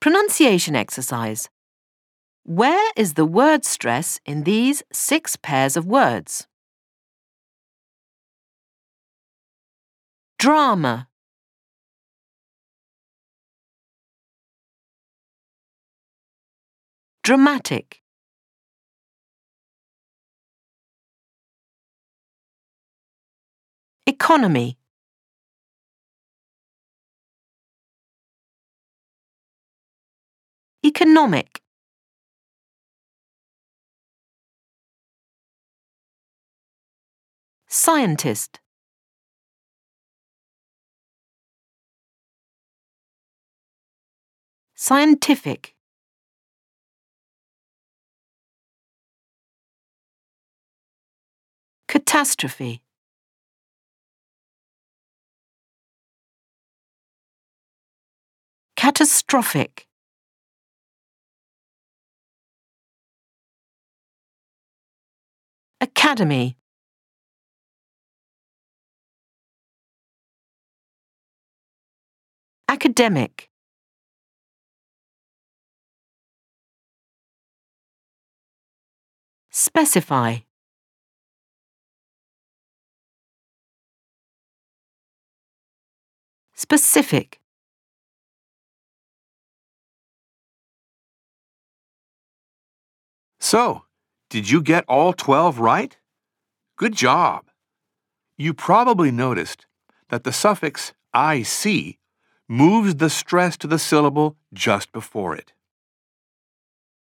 Pronunciation exercise. Where is the word stress in these 6 pairs of words? Drama, dramatic, economy, economic, scientist, scientific, catastrophe, catastrophic, academy, academic, specify, specific, So, did you get all 12 right? Good job. You probably noticed that the suffix IC moves the stress to the syllable just before it.